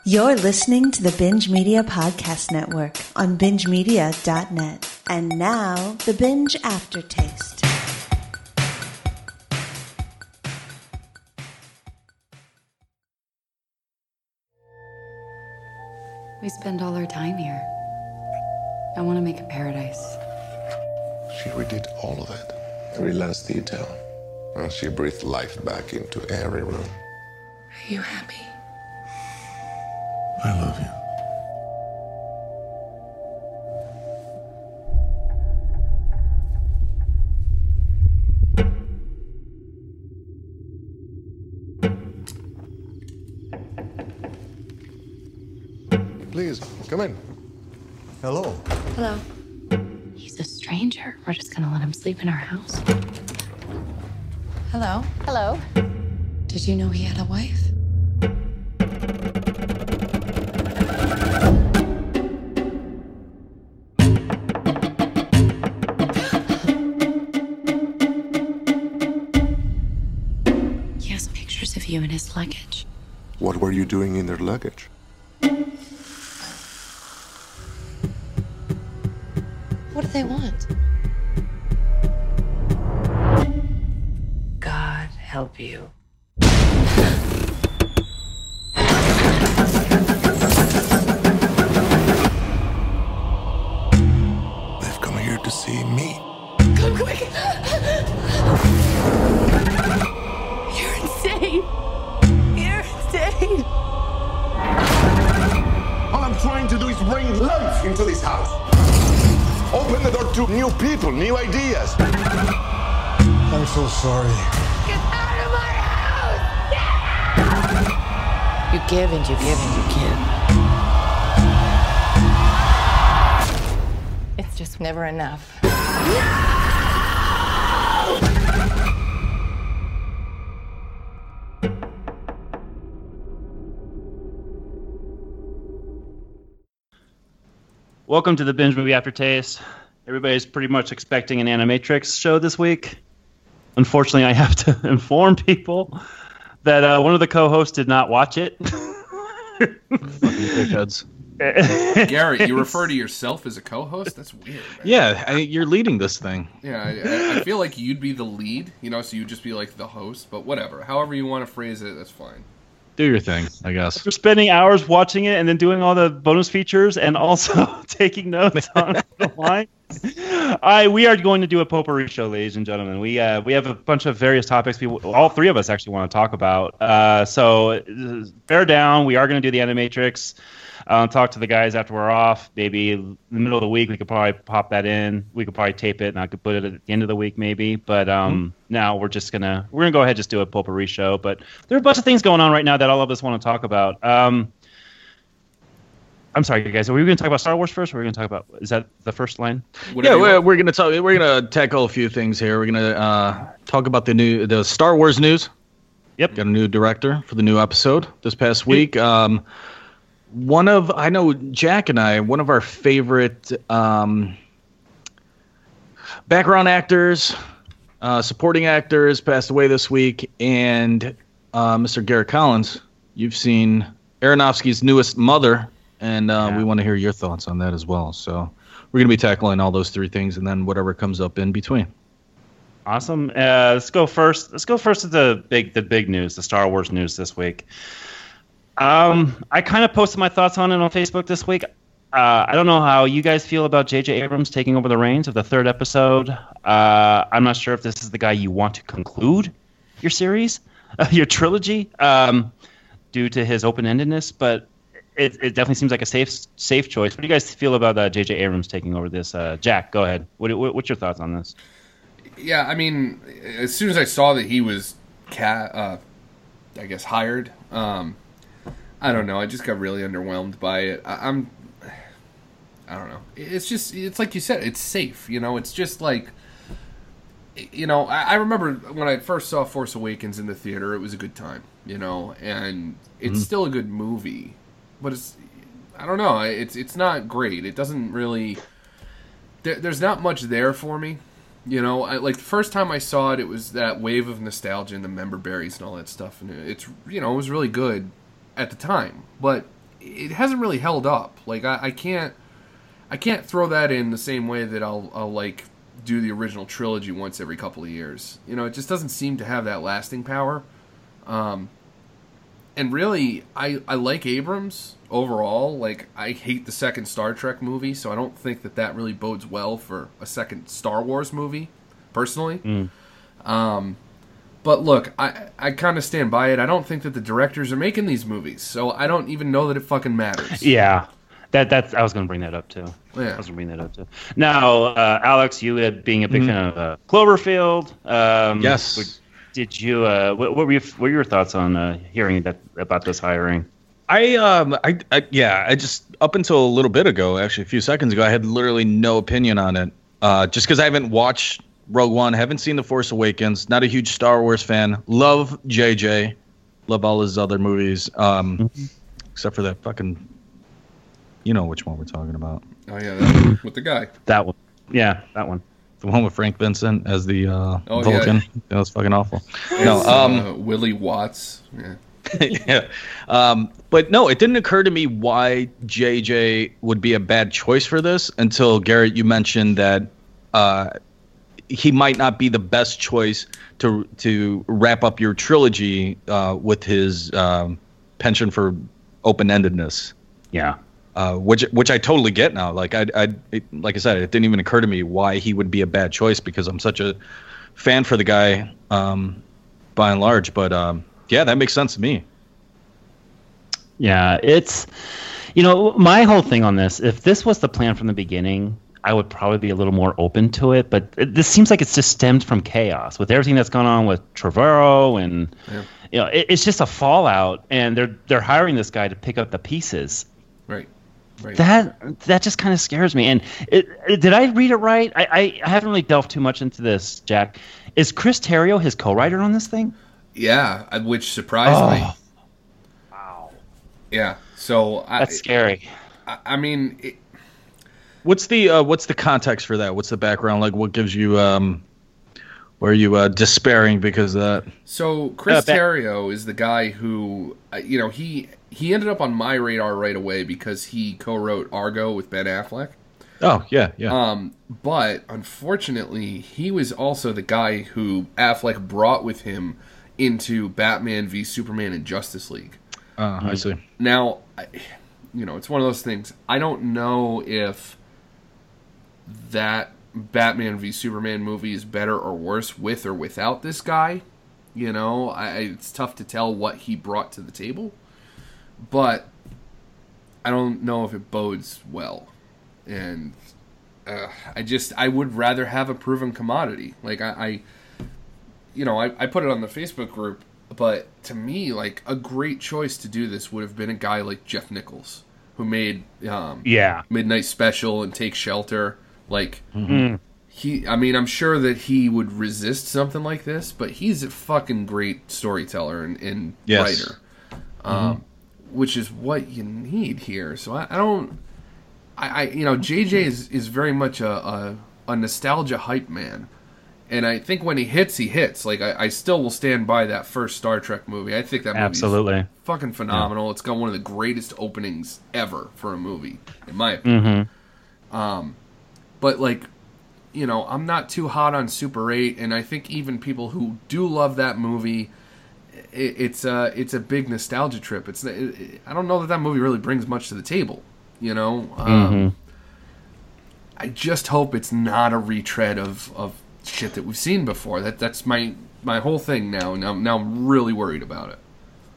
You're listening to the Binge Media Podcast Network on BingeMedia.net. And now, the Binge Aftertaste. We spend all our time here. I want to make a paradise. She redid all of it, every last detail. And she breathed life back into every room. Are you happy? I love you. Please, come in. Hello. Hello. He's a stranger. We're just gonna let him sleep in our house. Hello. Hello. Did you know he had a wife? He has pictures of you in his luggage. What were you doing in their luggage? What do they want? God help you. They've come here to see me. Come quick! You're insane! You're insane! All I'm trying to do is bring life into this house. Open the door to new people, new ideas. I'm so sorry. Get out of my house! You give and you give and you give. It's just never enough. Welcome to the Binge Movie Aftertaste. Everybody's pretty much expecting an Animatrix show this week. Unfortunately, I have to inform people that one of the co-hosts did not watch it. Fucking dickheads. Garrett, you refer to yourself as a co-host? That's weird, man. Yeah, you're leading this thing. Yeah, I feel like you'd be the lead, so you'd just be like the host, but whatever. However you want to phrase it, that's fine. Do your thing, I guess. We're spending hours watching it and then doing all the bonus features and also taking notes on the line. We are going to do a potpourri show, ladies and gentlemen. We have a bunch of various topics all three of us actually want to talk about. So bear down. We are going to do the Animatrix. Talk to the guys after we're off. Maybe in the middle of the week we could probably pop that in. We could probably tape it and I could put it at the end of the week maybe. But now we're gonna go ahead and just do a potpourri show. But there are a bunch of things going on right now that all of us want to talk about. I'm sorry, guys. Are we going to talk about Star Wars first, or are we going to talk about? Is that the first line? Yeah, we're going to talk. We're going to tackle a few things here. We're going to talk about the Star Wars news. Yep. Got a new director for the new episode this past week. I know Jack and I, one of our favorite background actors, supporting actors passed away this week, and Mr. Garrett Collins. You've seen Aronofsky's newest Mother. And we want to hear your thoughts on that as well. So we're going to be tackling all those three things and then whatever comes up in between. Awesome. Let's go first. Let's go first to the big news, the Star Wars news this week. I kind of posted my thoughts on it on Facebook this week. I don't know how you guys feel about J.J. Abrams taking over the reins of the third episode. I'm not sure if this is the guy you want to conclude your series, your trilogy, due to his open-endedness, but It definitely seems like a safe choice. What do you guys feel about J.J. Abrams taking over this? Jack, go ahead. What's your thoughts on this? Yeah, I mean, as soon as I saw that he was, hired, I don't know. I just got really underwhelmed by it. I don't know. It's like you said. It's safe. It's just like, I remember when I first saw Force Awakens in the theater, it was a good time. And it's still a good movie. But I don't know. It's not great. It doesn't really. There's not much there for me. Like the first time I saw it, it was that wave of nostalgia and the member berries and all that stuff, and it was really good at the time. But it hasn't really held up. Like I can't throw that in the same way that I'll like do the original trilogy once every couple of years. You know, it just doesn't seem to have that lasting power. And really, I like Abrams overall. Like, I hate the second Star Trek movie, so I don't think that really bodes well for a second Star Wars movie, personally. But look, I kind of stand by it. I don't think that the directors are making these movies, so I don't even know that it fucking matters. Yeah. That's I was going to bring that up too. Yeah. I was going to bring that up too. Now, Alex, you being a big fan of Cloverfield. Yes. Did you? What were your thoughts on hearing about this hiring? I just up until a little bit ago, actually a few seconds ago, I had literally no opinion on it. Just because I haven't watched Rogue One, haven't seen The Force Awakens, not a huge Star Wars fan. Love JJ, love all his other movies, except for that fucking. You know which one we're talking about. Oh yeah, that one with the guy. That one. Yeah, that one. The one with Frank Vincent as the Vulcan. Yeah. That was fucking awful. Willie Watts. Yeah. Yeah. But no, it didn't occur to me why JJ would be a bad choice for this until, Garrett, you mentioned that he might not be the best choice to wrap up your trilogy with his penchant for open-endedness. Yeah. Which I totally get now. Like like I said, it didn't even occur to me why he would be a bad choice because I'm such a fan for the guy, by and large. But yeah, that makes sense to me. Yeah, it's my whole thing on this. If this was the plan from the beginning, I would probably be a little more open to it. But this seems like it's just stemmed from chaos with everything that's gone on with Trevorrow, and it's just a fallout. And they're hiring this guy to pick up the pieces. Right. That just kind of scares me. And did I read it right? I haven't really delved too much into this, Jack. Is Chris Terrio his co-writer on this thing? Yeah, which surprised me. Wow. Yeah, so that's scary. I mean, what's the context for that? What's the background? Like, what gives you were you despairing because of that? So Chris Terrio is the guy who he ended up on my radar right away because he co-wrote Argo with Ben Affleck. Oh, yeah. But unfortunately, he was also the guy who Affleck brought with him into Batman v Superman and Justice League. I see. Now, it's one of those things. I don't know if that Batman v Superman movie is better or worse with or without this guy. It's tough to tell what he brought to the table. But I don't know if it bodes well. And I would rather have a proven commodity. Like, I put it on the Facebook group, but to me, like, a great choice to do this would have been a guy like Jeff Nichols, who made Midnight Special and Take Shelter. Like, I'm sure that he would resist something like this, but he's a fucking great storyteller and writer. Which is what you need here. So I don't... JJ is very much a nostalgia hype man. And I think when he hits. Like, I still will stand by that first Star Trek movie. I think that movie is fucking phenomenal. Yeah. It's got one of the greatest openings ever for a movie, in my opinion. But, like, I'm not too hot on Super 8, and I think even people who do love that movie... It's a big nostalgia trip. I don't know that movie really brings much to the table, I just hope it's not a retread of shit that we've seen before. That's my whole thing now. Now I'm really worried about it.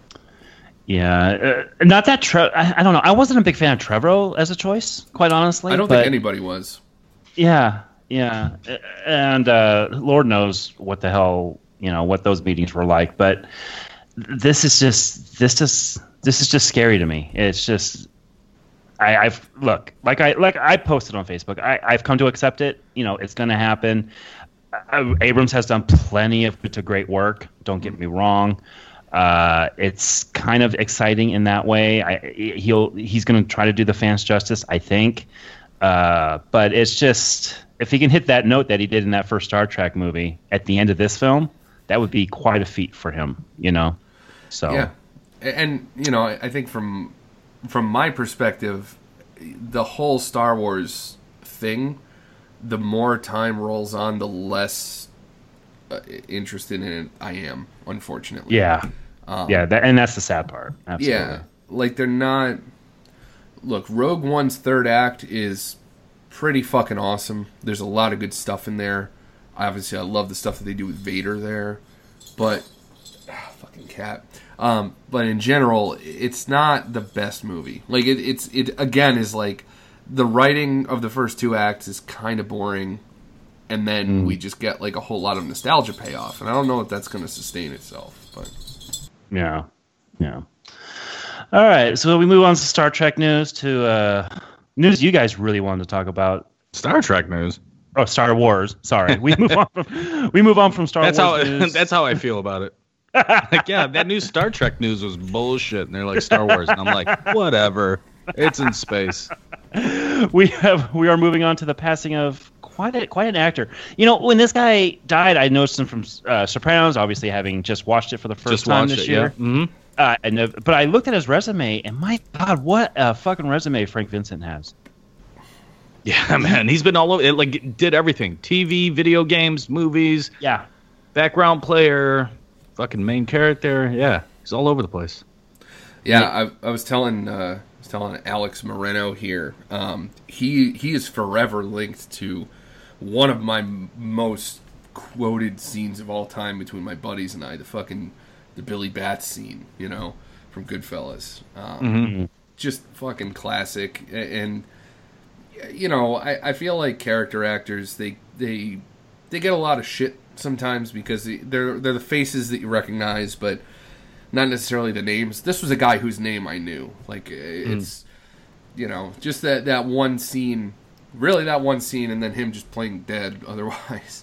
Yeah, not that I don't know. I wasn't a big fan of Trevorrow as a choice, quite honestly. I don't think anybody was. Yeah, and Lord knows what the hell. What those meetings were like, but this is just scary to me. It's just I posted on Facebook. I've come to accept it. It's going to happen. Abrams has done plenty of great work. Don't get me wrong. It's kind of exciting in that way. He's going to try to do the fans justice, I think. But it's just if he can hit that note that he did in that first Star Trek movie at the end of this film. That would be quite a feat for him, So yeah, and I think from from my perspective, the whole Star Wars thing, the more time rolls on, the less interested in it I am, unfortunately. Yeah. And that's the sad part. Absolutely. Yeah. Like, they're not... Look, Rogue One's third act is pretty fucking awesome. There's a lot of good stuff in there. Obviously, I love the stuff that they do with Vader there. But... fucking cat. But in general, it's not the best movie. Like, it again is like... The writing of the first two acts is kind of boring. And then we just get, like, a whole lot of nostalgia payoff. And I don't know if that's going to sustain itself. But Yeah. All right, so we move on to Star Trek news, to news you guys really wanted to talk about. Star Trek news. Oh, Star Wars. Sorry, we move on from Star Wars news. That's how I feel about it. Like, yeah, that new Star Trek news was bullshit, and they're like Star Wars, and I'm like, whatever. It's in space. We are moving on to the passing of quite an actor. You know, when this guy died, I noticed him from Sopranos, obviously having just watched it for the first time this year. Yeah. Mm-hmm. But I looked at his resume, and my God, what a fucking resume Frank Vincent has. Yeah, man, he's been all over. It, like, did everything: TV, video games, movies. Yeah, background player, fucking main character. Yeah, he's all over the place. Yeah, I was telling Alex Moreno here. He is forever linked to one of my most quoted scenes of all time between my buddies and I. The Billy Bats scene, you know, from Goodfellas. Just fucking classic. And you know, I feel like character actors, they get a lot of shit sometimes because they're the faces that you recognize, but not necessarily the names. This was a guy whose name I knew. Like, it's, you know, just that one scene, really that one scene, and then him just playing dead otherwise.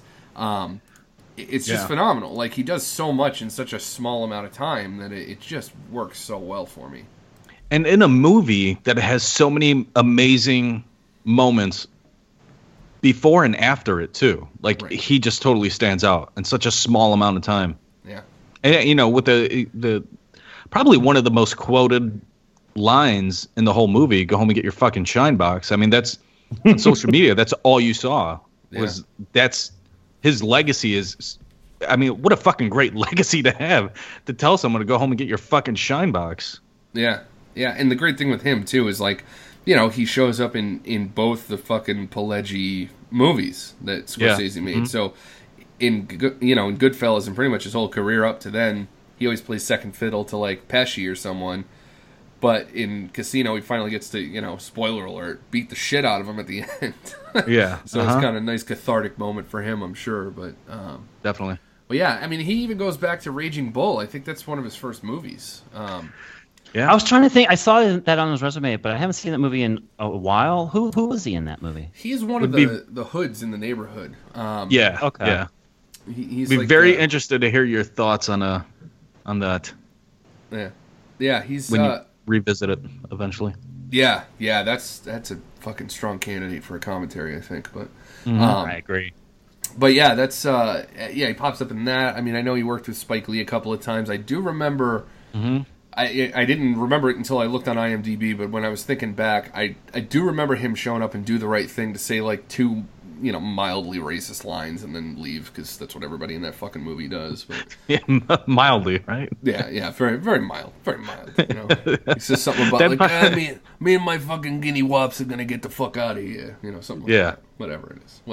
It's just phenomenal. Like, he does so much in such a small amount of time that it just works so well for me. And in a movie that has so many amazing moments before and after it, too. Like, right. He just totally stands out in such a small amount of time. Yeah. And, you know, with the probably one of the most quoted lines in the whole movie, "Go home and get your fucking shine box." I mean, that's on social media. That's all you saw. That's his legacy is. I mean, what a fucking great legacy to have, to tell someone to go home and get your fucking shine box. Yeah. And the great thing with him too is, like, you know, he shows up in both the fucking Pileggi movies that Scorsese made. Mm-hmm. So in Goodfellas and pretty much his whole career up to then, he always plays second fiddle to, like, Pesci or someone. But in Casino, he finally gets to, you know, spoiler alert, beat the shit out of him at the end. Yeah. So it's kind of a nice cathartic moment for him, I'm sure. But definitely. But yeah, I mean, he even goes back to Raging Bull. I think that's one of his first movies. Yeah. I was trying to think. I saw that on his resume, but I haven't seen that movie in a while. Who was he in that movie? He's one of the hoods in the neighborhood. Yeah. Okay. Yeah. He's be like very interested to hear your thoughts on that. Yeah. Yeah. He's when you revisit it eventually. Yeah. That's a fucking strong candidate for a commentary, I think. But I agree. But yeah, that's he pops up in that. I mean, I know he worked with Spike Lee a couple of times. I do remember. Mm-hmm. I didn't remember it until I looked on IMDb, but when I was thinking back, I do remember him showing up and Do the Right Thing to say, like, two, you know, mildly racist lines and then leave, because that's what everybody in that fucking movie does. But, yeah, mildly, right? Yeah, very, very mild, you know. He says something about, like, me and my fucking guinea wops are gonna get the fuck out of here, you know, something like that. Whatever it is.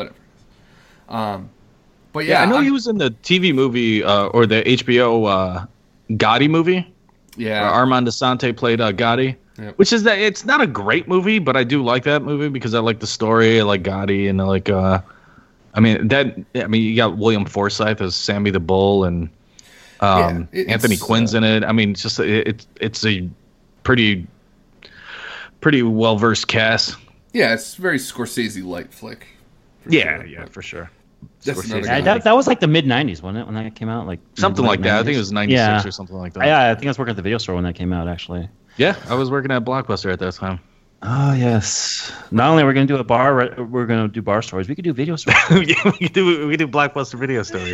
But yeah, I know he was in the TV movie or the HBO Gotti movie. Yeah, Armand Assante played Gotti, which is that it's not a great movie, but I do like that movie because I like the story. I like Gotti, and I like you got William Forsythe as Sammy the Bull, and Anthony Quinn's in it. I mean, it's just it's a pretty well versed cast. Yeah, it's a very Scorsese light flick. For sure. That was like the mid '90s, wasn't it? When that came out, like something like that. 90s? I think it was '96 or something like that. Yeah, I think I was working at the video store when that came out. Actually, yeah, I was working at Blockbuster at that time. Oh yes. Not only are we going to do we're going to do bar stories. We could do video stories. we could do blockbuster video stories.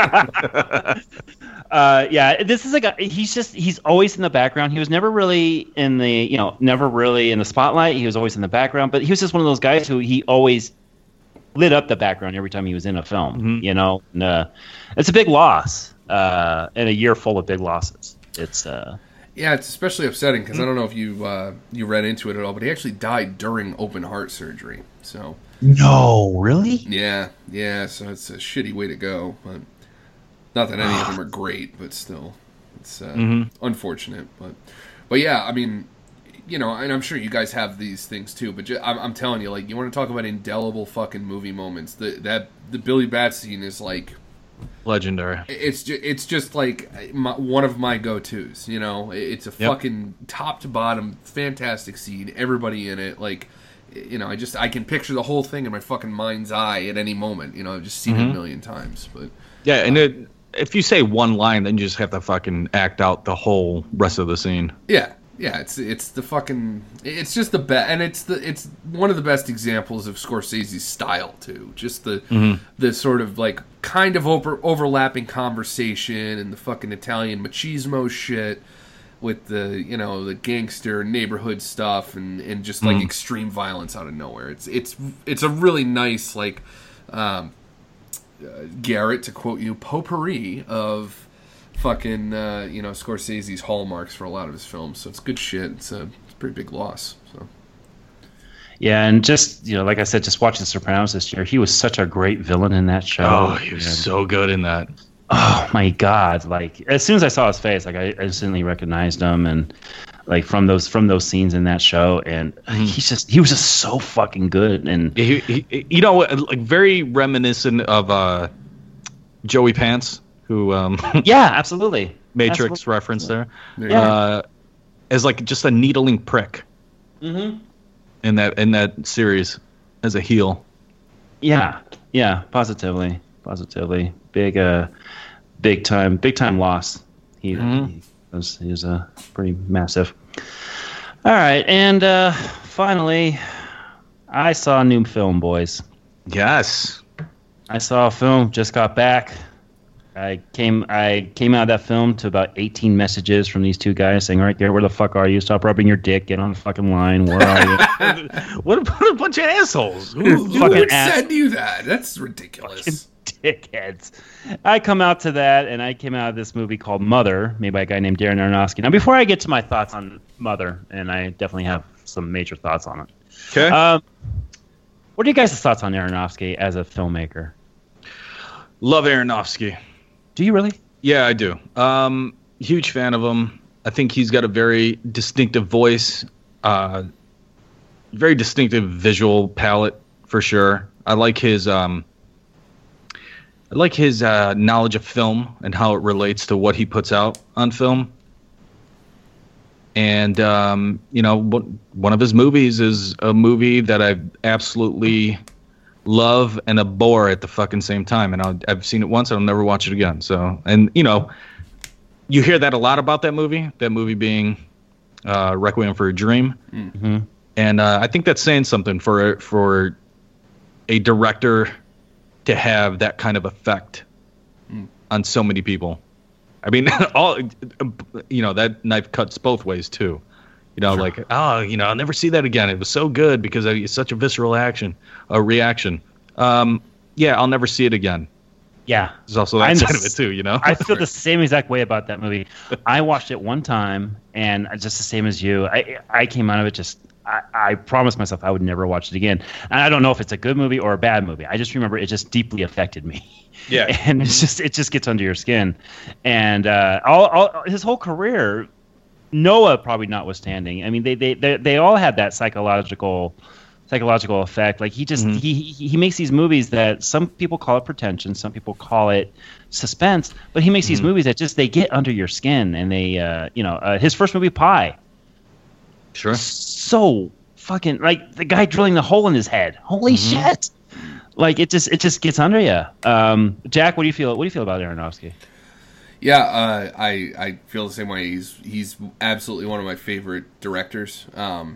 Yeah, this is a guy. He's always in the background. He was never really in the spotlight. He was always in the background. But he was just one of those guys who he always lit up the background every time he was in a film. Mm-hmm. And, it's a big loss in a year full of big losses. It's Yeah, it's especially upsetting because I don't know if you read into it at all, but he actually died during open heart surgery. So no, really? Yeah. So it's a shitty way to go. But not that any of them are great, but still, it's unfortunate. But yeah, I mean, and I'm sure you guys have these things too. But I'm telling you, like, you want to talk about indelible fucking movie moments. The Billy Bat scene is like legendary. It's just like one of my go-tos. It's a fucking top to bottom fantastic scene. Everybody in it, like, I can picture the whole thing in my fucking mind's eye at any moment. I've just seen it a million times. But yeah, and if you say one line, then you just have to fucking act out the whole rest of the scene. Yeah, it's the fucking, it's just the best, and it's one of the best examples of Scorsese's style too. Just the sort of like kind of overlapping conversation and the fucking Italian machismo shit with the the gangster neighborhood stuff and just like extreme violence out of nowhere. It's a really nice like Garrett, to quote you, potpourri of fucking Scorsese's hallmarks for a lot of his films. So it's good shit. It's a pretty big loss. So yeah, and just like I said, just watching The Sopranos this year, he was such a great villain in that show. Oh, he was so good in that. Oh my god! Like as soon as I saw his face, like I instantly recognized him, and like from those scenes in that show, and he was just so fucking good. And he like very reminiscent of Joey Pants, who yeah, absolutely, Matrix reference there. Yeah. As like just a needling prick. Mm-hmm. In that series, as a heel. Yeah, positively, big time loss. He was a pretty massive. All right, and finally, I saw a new film, boys. Yes, I saw a film. Just got back. I came out of that film to about 18 messages from these two guys saying, "All right, Garrett, where the fuck are you? Stop rubbing your dick. Get on the fucking line. Where are you?" What a bunch of assholes. Who would send you that? That's ridiculous. Dickheads. I come out to that, and I came out of this movie called Mother, made by a guy named Darren Aronofsky. Now, before I get to my thoughts on Mother, and I definitely have some major thoughts on it. Okay. What are you guys' thoughts on Aronofsky as a filmmaker? Love Aronofsky. Do you really? Yeah, I do. Huge fan of him. I think he's got a very distinctive voice, very distinctive visual palette for sure. I like his knowledge of film and how it relates to what he puts out on film. And one of his movies is a movie that I absolutely love and abhor at the fucking same time. And I've seen it once, and I'll never watch it again. So, and you hear that a lot about that movie being Requiem for a Dream. Mm-hmm. And I think that's saying something for a director to have that kind of effect on so many people. I mean, that knife cuts both ways too. Sure. Like, I'll never see that again. It was so good because it's such a visceral reaction. Yeah, I'll never see it again. Yeah. There's also that side of it too, I feel the same exact way about that movie. I watched it one time, and just the same as you, I came out of it just, I promised myself I would never watch it again. And I don't know if it's a good movie or a bad movie. I just remember it just deeply affected me. Yeah. And it just gets under your skin. And all his whole career, Noah probably notwithstanding, I mean, they all had that psychological effect. Like he makes these movies that some people call it pretension, some people call it suspense, but he makes these movies that they get under your skin. And they his first movie, Pi, sure, so fucking, like, the guy drilling the hole in his head, holy shit, like it just gets under you. Jack, what do you feel about Aronofsky? Yeah, I feel the same way. He's absolutely one of my favorite directors.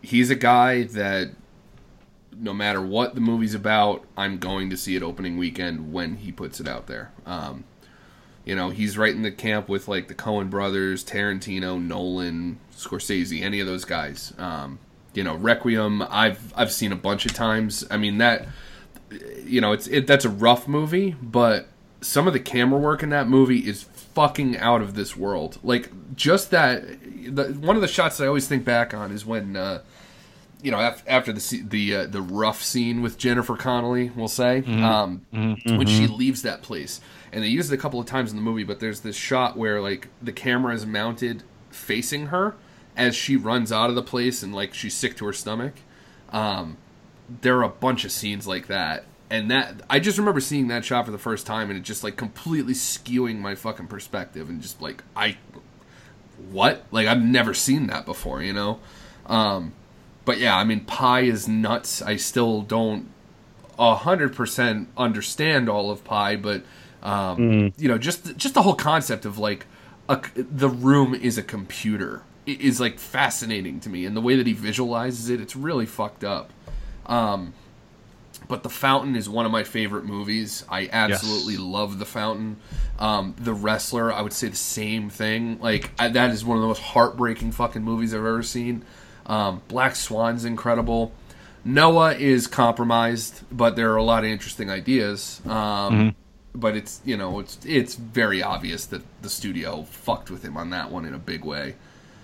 he's a guy that no matter what the movie's about, I'm going to see it opening weekend when he puts it out there. You know, he's right in the camp with like the Coen brothers, Tarantino, Nolan, Scorsese, any of those guys. You know, Requiem, I've seen a bunch of times. I mean, that, you know, that's a rough movie, but some of the camera work in that movie is fucking out of this world. Like, just that, one of the shots that I always think back on is when, you know, after the rough scene with Jennifer Connelly, we'll say, when she leaves that place. And they use it a couple of times in the movie, but there's this shot where, like, the camera is mounted facing her as she runs out of the place and, like, she's sick to her stomach. There are a bunch of scenes like that. And that, I just remember seeing that shot for the first time and it just, like, completely skewing my fucking perspective. And just, like, what? Like, I've never seen that before, you know? But, yeah, I mean, Pi is nuts. I still don't 100% understand all of Pi, but... you know, just the whole concept of like the room is a computer is like fascinating to me, and the way that he visualizes it, it's really fucked up. But The Fountain is one of my favorite movies. I absolutely love The Fountain. The Wrestler, I would say the same thing. Like that is one of the most heartbreaking fucking movies I've ever seen. Black Swan's incredible. Noah is compromised, but there are a lot of interesting ideas. But it's, you know, it's very obvious that the studio fucked with him on that one in a big way.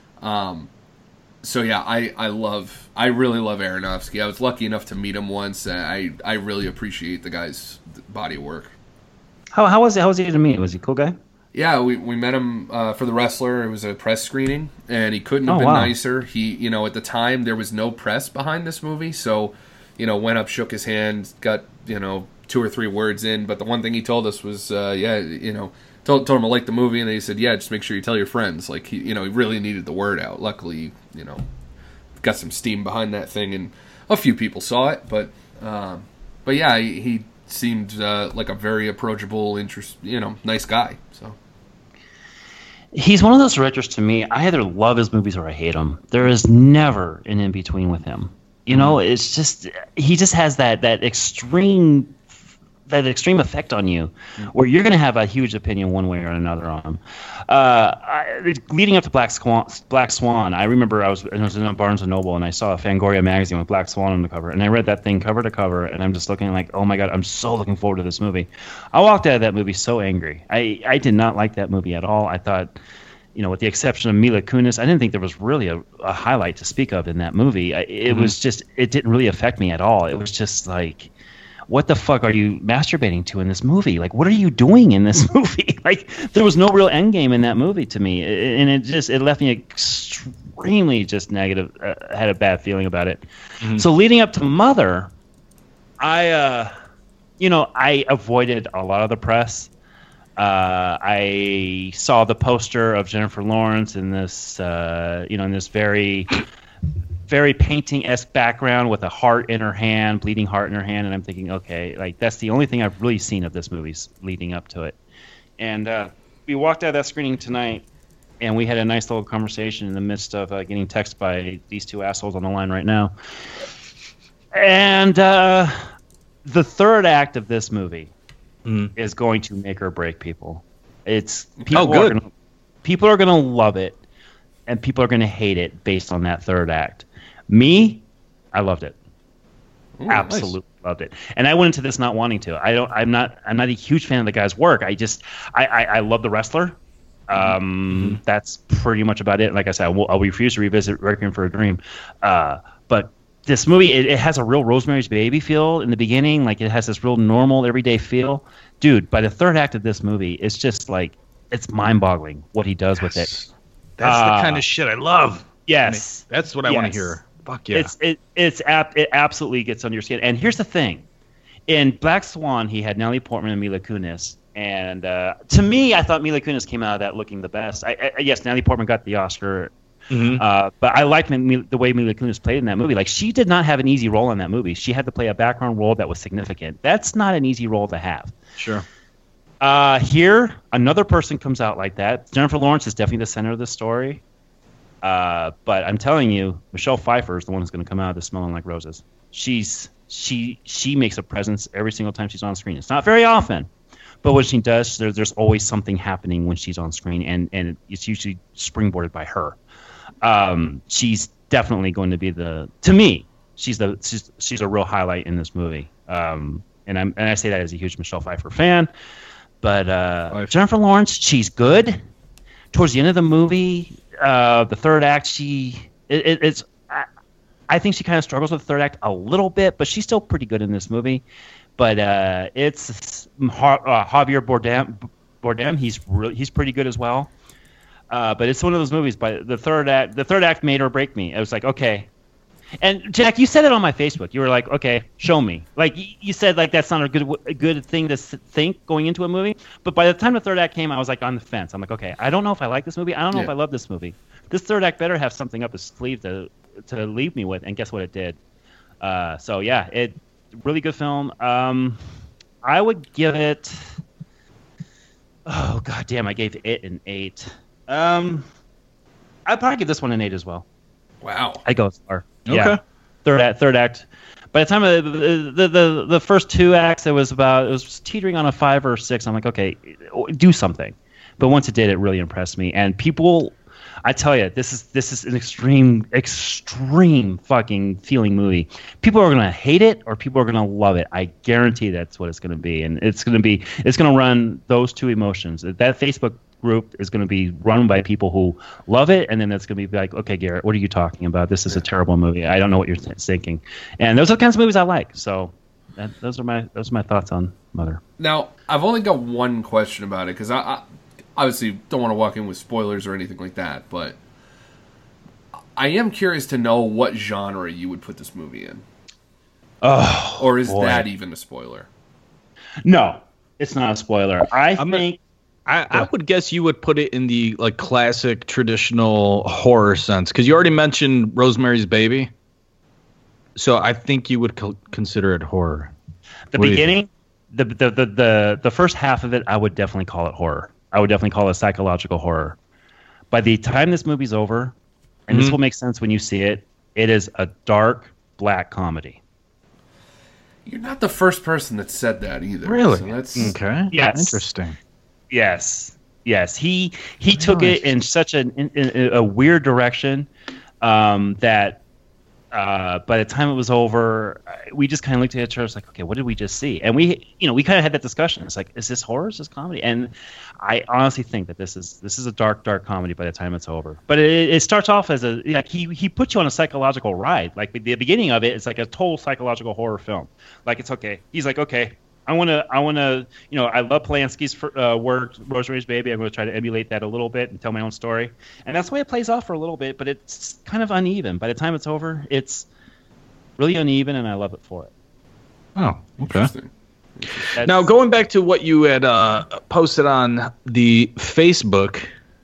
So yeah, I really love Aronofsky. I was lucky enough to meet him once, and I really appreciate the guy's body of work. How was he to meet? Was he a cool guy? Yeah, we met him for The Wrestler. It was a press screening, and he couldn't have been nicer. He, you know, at the time there was no press behind this movie, so, you know, went up, shook his hand, got, you know, 2 or 3 words in, but the one thing he told us was, you know, told him I liked the movie, and then he said, yeah, just make sure you tell your friends. Like, he really needed the word out. Luckily, you know, got some steam behind that thing, and a few people saw it, but yeah, he seemed like a very approachable, nice guy. So he's one of those directors to me. I either love his movies or I hate them. There is never an in between with him. You know, it's just he just has that extreme effect on you, where you're going to have a huge opinion one way or another on him. Leading up to Black Swan, I remember I was in Barnes & Noble, and I saw a Fangoria magazine with Black Swan on the cover, and I read that thing cover to cover, and I'm just looking like, oh my God, I'm so looking forward to this movie. I walked out of that movie so angry. I did not like that movie at all. I thought, you know, with the exception of Mila Kunis, I didn't think there was really a highlight to speak of in that movie. It was just, it didn't really affect me at all. It was just like, what the fuck are you masturbating to in this movie? Like, what are you doing in this movie? Like, there was no real end game in that movie to me, and it left me extremely just negative. Had a bad feeling about it. So leading up to Mother, I avoided a lot of the press. I saw the poster of Jennifer Lawrence in this, in this very painting-esque background with a heart in her hand, bleeding heart in her hand, and I'm thinking, okay, like that's the only thing I've really seen of this movie leading up to it. And we walked out of that screening tonight, and we had a nice little conversation in the midst of getting texted by these 2 assholes on the line right now. And the third act of this movie is going to make or break people. People are going to love it, and people are going to hate it based on that third act. Me, I loved it. Ooh, absolutely nice. Loved it. And I went into this not wanting to. I'm not a huge fan of the guy's work. I love The Wrestler. That's pretty much about it. Like I said, I'll refuse to revisit Requiem for a Dream. But this movie, it has a real Rosemary's Baby feel in the beginning. Like, it has this real normal, everyday feel. Dude, by the third act of this movie, it's just like, it's mind-boggling what he does with it. That's the kind of shit I love. Yes. That's what I want to hear. Fuck yeah. It absolutely gets under your skin. And here's the thing. In Black Swan, he had Natalie Portman and Mila Kunis. And to me, I thought Mila Kunis came out of that looking the best. Yes, Natalie Portman got the Oscar. But I liked the way Mila Kunis played in that movie. Like, she did not have an easy role in that movie. She had to play a background role that was significant. That's not an easy role to have. Sure. Here, another person comes out like that. Jennifer Lawrence is definitely the center of the story. But I'm telling you, Michelle Pfeiffer is the one who's going to come out of this smelling like roses. She makes a presence every single time she's on screen. It's not very often, but when she does, there's always something happening when she's on screen, and it's usually springboarded by her. She's definitely going to be to me, she's a real highlight in this movie. And I say that as a huge Michelle Pfeiffer fan. But Jennifer Lawrence, she's good. Towards the end of the movie, the third act, I think she kind of struggles with the third act a little bit, but she's still pretty good in this movie. But it's Javier Bardem. He's pretty good as well. But it's one of those movies. But the third act made or break me. I was like, okay. And Jack, you said it on my Facebook. You were like, okay, show me. Like you said, like that's not a good thing to think going into a movie. But by the time the third act came, I was like on the fence. I'm like, okay, I don't know if I like this movie. I don't know if I love this movie. This third act better have something up its sleeve to leave me with. And guess what it did? So yeah, it really good film. I would give it. Oh god damn! I gave it an 8. I'd probably give this one an 8 as well. Wow. I go as far. Okay. Yeah. Third act. By the time of the first 2 acts, it was teetering on a 5 or 6. I'm like, okay, do something. But once it did, it really impressed me. And people, I tell you, this is an extreme fucking feeling movie. People are gonna hate it or people are gonna love it. I guarantee that's what it's gonna be, and it's gonna run those 2 emotions. That Facebook group is going to be run by people who love it, and then it's going to be like, okay, Garrett, what are you talking about? This is a terrible movie. I don't know what you're thinking. And those are the kinds of movies I like. So those are my thoughts on Mother. Now, I've only got one question about it, because I obviously don't want to walk in with spoilers or anything like that, but I am curious to know what genre you would put this movie in. Oh, or is that even a spoiler? No, it's not a spoiler. I would guess you would put it in the like classic traditional horror sense, because you already mentioned Rosemary's Baby, so I think you would consider it horror. The beginning, the first half of it, I would definitely call it horror. I would definitely call it psychological horror. By the time this movie's over, and this will make sense when you see it, it is a dark black comedy. You're not the first person that said that either. Really? So that's okay. Yes. Interesting. Yes. He took it in such a weird direction that by the time it was over, we just kind of looked at each other like, okay, what did we just see? And we kind of had that discussion. It's like, is this horror? Is this comedy? And I honestly think that this is a dark comedy by the time it's over. But it starts off as he puts you on a psychological ride. Like the beginning of it, it's like a total psychological horror film. Like it's okay. He's like, okay, I want to, I love Polanski's work, Rosemary's Baby. I'm going to try to emulate that a little bit and tell my own story. And that's the way it plays off for a little bit, but it's kind of uneven. By the time it's over, it's really uneven, and I love it for it. Oh, okay. interesting. Now, going back to what you had posted on the Facebook,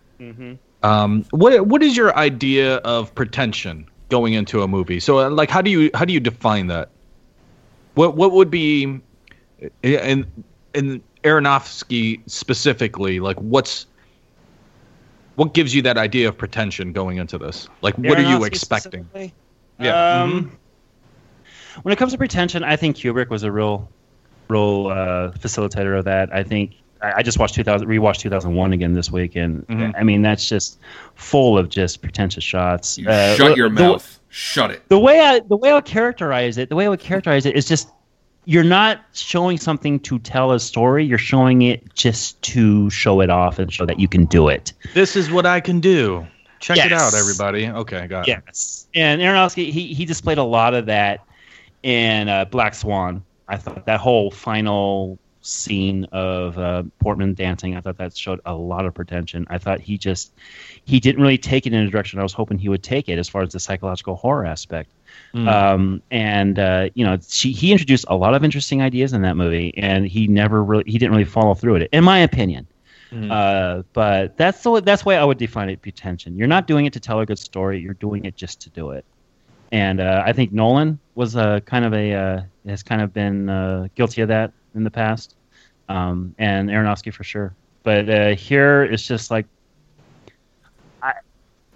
what is your idea of pretension going into a movie? So, like, how do you define that? What would be in Aronofsky specifically, like what gives you that idea of pretension going into this? Like, what are you expecting? Yeah. When it comes to pretension, I think Kubrick was a real facilitator of that. I think I just rewatched 2001 again this week, and I mean that's just full of just pretentious shots. Shut your mouth. Shut it. The way I would characterize it is just, you're not showing something to tell a story. You're showing it just to show it off and show that you can do it. This is what I can do. Check it out, everybody. Okay, got it. Yes. And Aronofsky, he displayed a lot of that in Black Swan. I thought that whole final scene of Portman dancing, I thought that showed a lot of pretension. I thought he didn't really take it in a direction I was hoping he would take it as far as the psychological horror aspect. He introduced a lot of interesting ideas in that movie, and he didn't really follow through with it, in my opinion. But that's the way I would define it, pretension. You're not doing it to tell a good story. You're doing it just to do it. And I think Nolan was has kind of been guilty of that in the past, and Aronofsky for sure. But here it's just like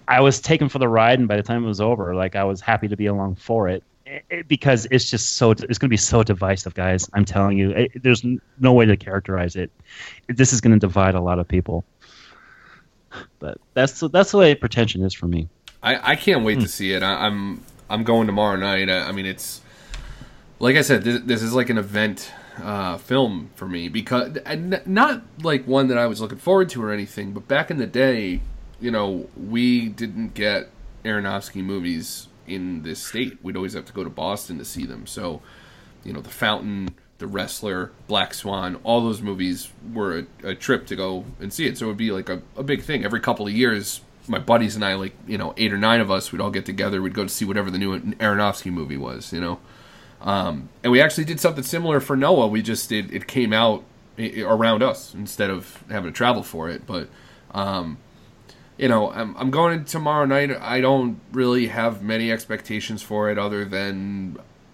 I was taken for the ride, and by the time it was over, like I was happy to be along for it, because it's just it's going to be so divisive, guys. I'm telling you, there's no way to characterize it. This is going to divide a lot of people. But that's the way pretension is for me. I can't wait to see it. I'm going tomorrow night. I mean, it's like I said, this is like an event film for me, because not like one that I was looking forward to or anything. But back in the day, you know, we didn't get Aronofsky movies in this state. We'd always have to go to Boston to see them. So, you know, The Fountain, The Wrestler, Black Swan, all those movies were a trip to go and see it. So it would be like a big thing. Every couple of years, my buddies and I, like, you know, 8 or 9 of us, we'd all get together. We'd go to see whatever the new Aronofsky movie was, you know. And we actually did something similar for Noah. We just it came out around us instead of having to travel for it. But, you know, I'm going in tomorrow night. I don't really have many expectations for it other than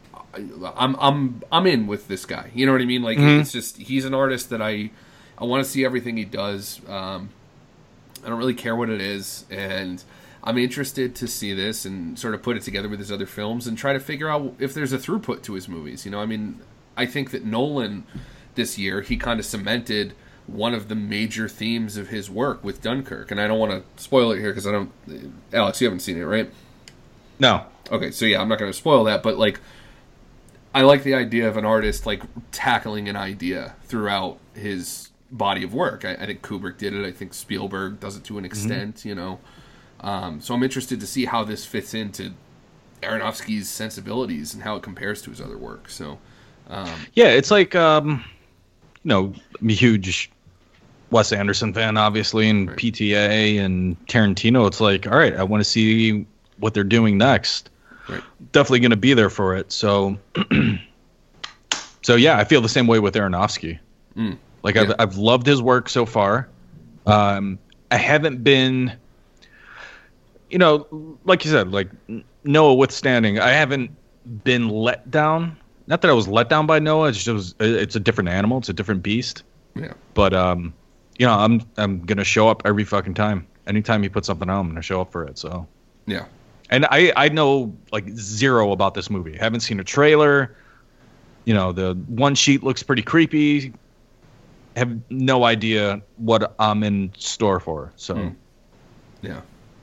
I'm in with this guy. You know what I mean? Like, it's just, he's an artist that I want to see everything he does. I don't really care what it is, and I'm interested to see this and sort of put it together with his other films and try to figure out if there's a throughput to his movies. You know, I mean, I think that Nolan this year, he kind of cemented one of the major themes of his work with Dunkirk, and I don't want to spoil it here because I don't. Alex, you haven't seen it, right? No. Okay, so yeah, I'm not going to spoil that, but like, I like the idea of an artist like tackling an idea throughout his body of work. I think Kubrick did it. I think Spielberg does it to an extent, you know. So I'm interested to see how this fits into Aronofsky's sensibilities and how it compares to his other work. So, yeah, it's like, you know, I'm a huge Wes Anderson fan, obviously, and right. PTA and Tarantino. It's like, all right, I want to see what they're doing next. Right. Definitely going to be there for it. So, so yeah, I feel the same way with Aronofsky. Like, yeah. I've loved his work so far. I haven't been, you know, like you said, like Noah withstanding, I haven't been let down. Not that I was let down by Noah. It's a different animal. It's a different beast. Yeah. But you know, I'm gonna show up every fucking time. Anytime he puts something out, I'm gonna show up for it. So yeah. And I know like zero about this movie. I haven't seen a trailer. You know, the one sheet looks pretty creepy. Have no idea what I'm in store for. So, yeah.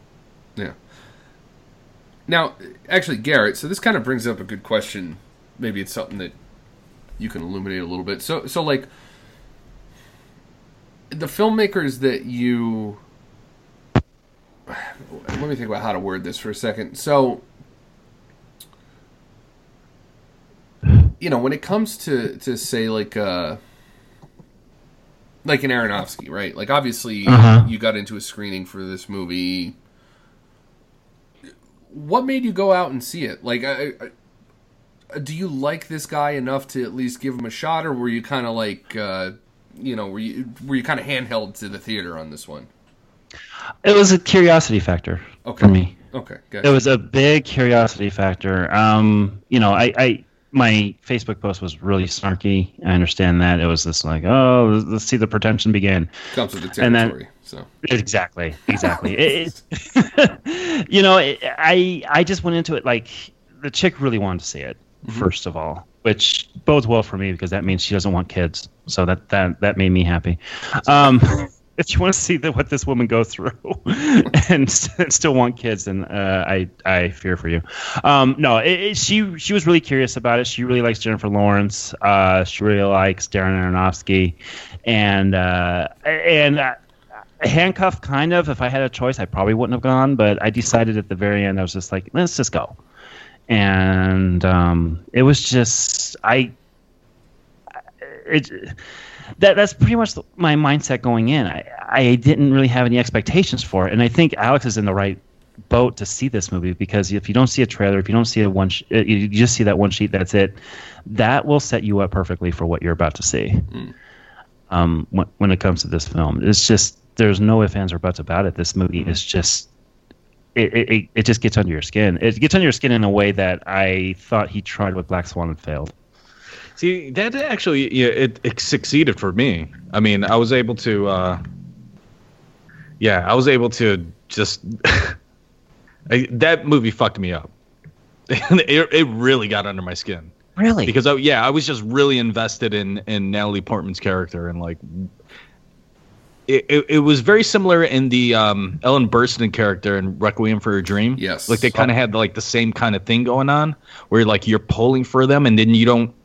Now, actually, Garrett, so this kind of brings up a good question. Maybe it's something that you can illuminate a little bit. So like, the filmmakers that you... Let me think about how to word this for a second. So, you know, when it comes to say, like an Aronofsky, right? Like, obviously, you got into a screening for this movie. What made you go out and see it? Like, do you like this guy enough to at least give him a shot, or were you kind of like, you know, were you kind of handheld to the theater on this one? It was a curiosity factor for me. Okay, gotcha. It was a big curiosity factor. You know, my Facebook post was really snarky. I understand that. It was this like, oh, let's see the pretension begin. Comes with the territory. So exactly. You know, I just went into it like the chick really wanted to see it, first of all, which bodes well for me because that means she doesn't want kids. So that made me happy. If you want to see what this woman goes through and still want kids, then I fear for you. No, she was really curious about it. She really likes Jennifer Lawrence. She really likes Darren Aronofsky, and handcuffed kind of. If I had a choice, I probably wouldn't have gone, but I decided at the very end I was just like, let's just go. And it was just That's pretty much my mindset going in. I didn't really have any expectations for it, and I think Alex is in the right boat to see this movie because if you don't see a trailer, if you don't see you just see that one sheet, that's it. That will set you up perfectly for what you're about to see. When it comes to this film, it's just there's no ifs, ands, or buts about it. This movie is just it just gets under your skin. It gets under your skin in a way that I thought he tried with Black Swan and failed. See, that actually, it succeeded for me. I mean, I was able to, just That movie fucked me up. It really got under my skin. Really? Because I was just really invested in Natalie Portman's character, and like it was very similar in the Ellen Burstyn character in Requiem for a Dream. Yes. Like they kind of had like the same kind of thing going on, where like you're pulling for them, and then you don't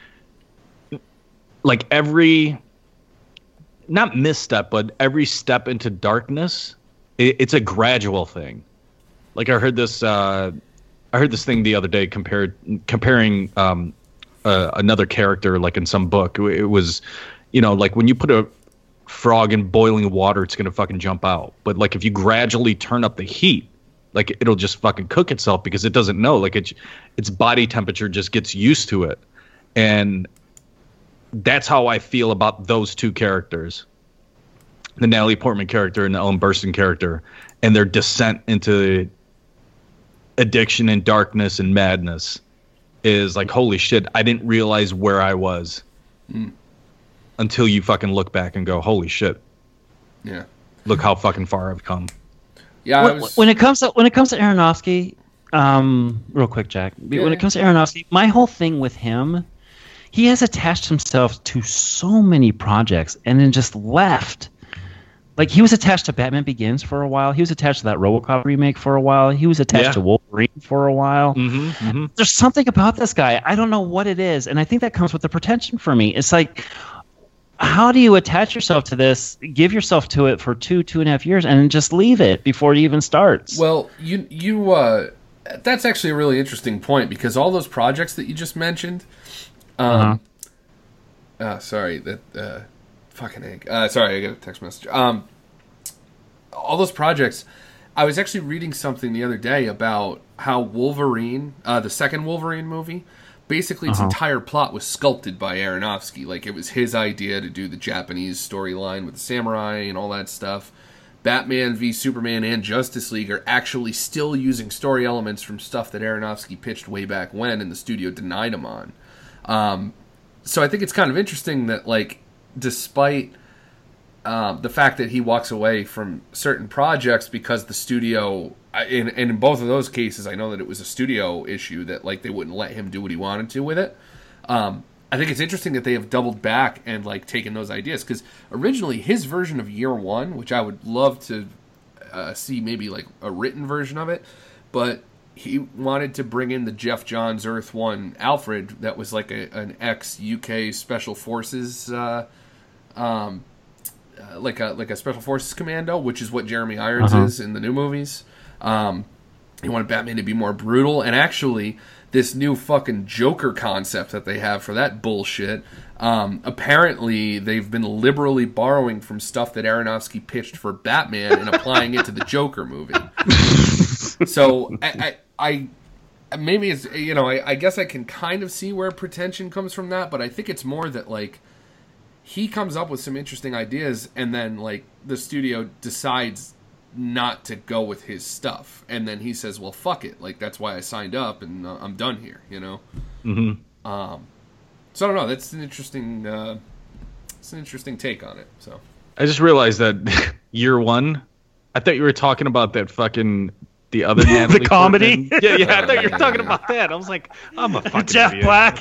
like every not misstep, but every step into darkness. It's a gradual thing. Like I heard this thing the other day comparing another character like in some book. It was, like when you put a frog in boiling water, it's gonna fucking jump out. But like if you gradually turn up the heat, like it'll just fucking cook itself because it doesn't know. Like its body temperature just gets used to it, and that's how I feel about those two characters, the Natalie Portman character and the Ellen Burstyn character, and their descent into addiction and darkness and madness is like, holy shit, I didn't realize where I was until you fucking look back and go, holy shit. Yeah. Look how fucking far I've come. Yeah. When it comes to Aronofsky, real quick, Jack, when it comes to Aronofsky, my whole thing with him, he has attached himself to so many projects and then just left. Like, he was attached to Batman Begins for a while. He was attached to that RoboCop remake for a while. He was attached to Wolverine for a while. There's something about this guy. I don't know what it is. And I think that comes with the pretension for me. It's like, how do you attach yourself to this, give yourself to it for 2.5 years, and then just leave it before it even starts? Well, that's actually a really interesting point, because all those projects that you just mentioned, sorry, fucking egg. Sorry, I got a text message. All those projects, I was actually reading something the other day about how Wolverine, the second Wolverine movie, basically its entire plot was sculpted by Aronofsky. Like, it was his idea to do the Japanese storyline with the samurai and all that stuff. Batman v Superman and Justice League are actually still using story elements from stuff that Aronofsky pitched way back when, and the studio denied him on. So I think it's kind of interesting that, like, despite the fact that he walks away from certain projects because the studio, and in both of those cases, I know that it was a studio issue that, like, they wouldn't let him do what he wanted to with it. I think it's interesting that they have doubled back and, like, taken those ideas, because originally his version of Year One, which I would love to see maybe like a written version of it, but he wanted to bring in the Jeff Johns Earth One Alfred that was like an ex-UK Special Forces like a Special Forces commando, which is what Jeremy Irons is in the new movies. He wanted Batman to be more brutal, and actually this new fucking Joker concept that they have for that bullshit, apparently they've been liberally borrowing from stuff that Aronofsky pitched for Batman and applying it to the Joker movie. So I maybe it's, I guess I can kind of see where pretension comes from that, but I think it's more that, like, he comes up with some interesting ideas, and then, like, the studio decides not to go with his stuff, and then he says, well, fuck it, like, that's why I signed up, and I'm done here, so I don't know, that's an interesting take on it. So I just realized that Year One, I thought you were talking about that fucking the other Natalie the comedy. Portman. Yeah, I thought you were talking about that. I was like, I'm a fucking Jeff idiot. Black.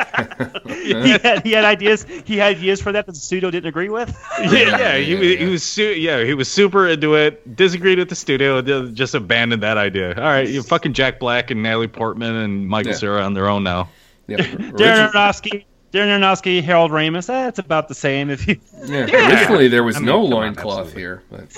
He had ideas. He had ideas for that the studio didn't agree with. He was super into it. Disagreed with the studio. Just abandoned that idea. All right, you fucking Jack Black and Natalie Portman and Michael Cera on their own now. Yeah, Darren Aronofsky, Harold Ramis. That's about the same. If you. Originally there was no loincloth here, but.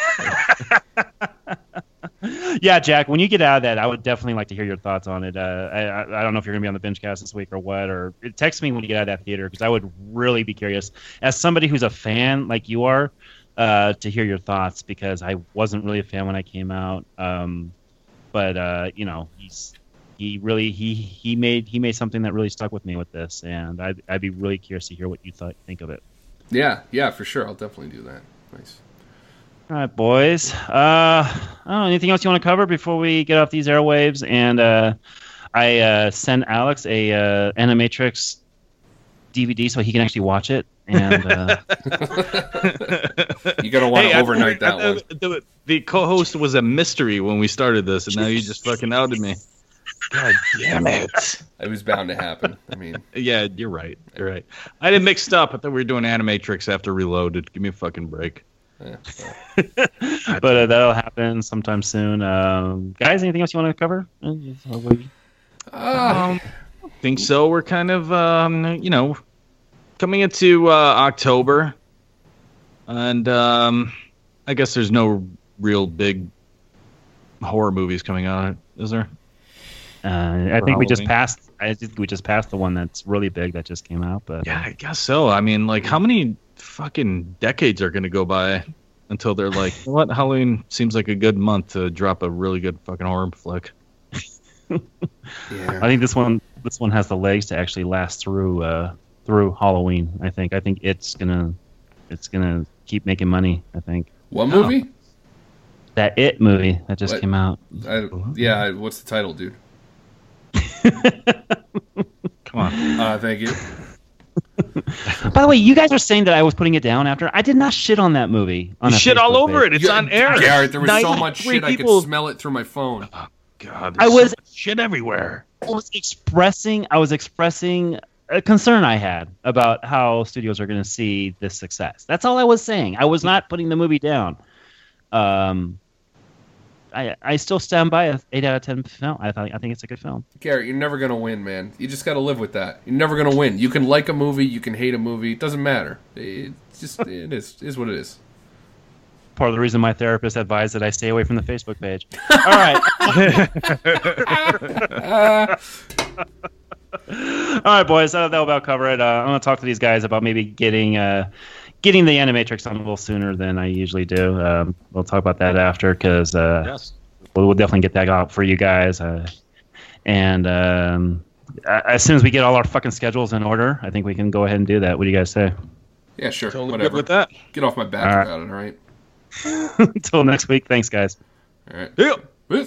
Yeah, Jack, when you get out of that, I would definitely like to hear your thoughts on it. I don't know if you're going to be on the binge cast this week or what, or text me when you get out of that theater, because I would really be curious, as somebody who's a fan like you are, to hear your thoughts, because I wasn't really a fan when I came out. But he made something that really stuck with me with this, and I'd be really curious to hear what you think of it. Yeah, for sure. I'll definitely do that. Nice. All right, boys. I don't know, anything else you want to cover before we get off these airwaves? And I sent Alex a Animatrix DVD so he can actually watch it And You're gonna want to overnight that one. The co-host was a mystery when we started this, and now you just fucking outed me. God damn it! It was bound to happen. I mean, yeah, you're right. You're right. I didn't mix it up. I thought we were doing Animatrix after Reloaded. Give me a fucking break. yeah. but that'll happen sometime soon. Guys, anything else you want to cover? Think so. We're kind of, coming into October, and I guess there's no real big horror movies coming out, is there? I think we just passed. I think we just passed the one that's really big that just came out. But yeah, I guess so. I mean, like, how many fucking decades are going to go by until they're like, you know what? Halloween seems like a good month to drop a really good fucking horror flick. Yeah. I think this one has the legs to actually last through Halloween. I think it's gonna keep making money. I think. What movie? That It movie that just came out. What's the title, dude? Come on. Thank you. By the way, you guys are saying that I was putting it down after. I did not shit on that movie. You shit all over it. It's on air. Garrett, there was so much shit I could smell it through my phone. Oh, God, I was shit everywhere. I was expressing a concern I had about how studios are going to see this success. That's all I was saying. I was not putting the movie down. I still stand by a 8 out of 10 film. I think it's a good film. Garrett, you're never gonna win, man. You just gotta live with that. You're never gonna win. You can like a movie, you can hate a movie. It doesn't matter. It is what it is. Part of the reason my therapist advised that I stay away from the Facebook page. All right. All right, boys. That'll about cover it. I'm going to talk to these guys about maybe getting the Animatrix on a little sooner than I usually do. We'll talk about that after because we'll definitely get that out for you guys. And as soon as we get all our fucking schedules in order, I think we can go ahead and do that. What do you guys say? Yeah, sure. Totally whatever. good with that. Get off my back about it, all right? Until next week. Thanks, guys. All right. Yeah.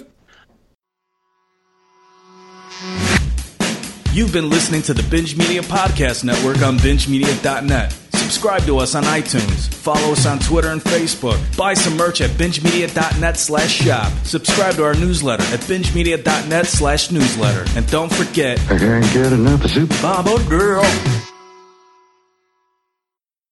You've been listening to the Binge Media Podcast Network on BingeMedia.net. Subscribe to us on iTunes. Follow us on Twitter and Facebook. Buy some merch at BingeMedia.net/shop. Subscribe to our newsletter at BingeMedia.net/newsletter. And don't forget, I can't get enough of Super Mama Girl.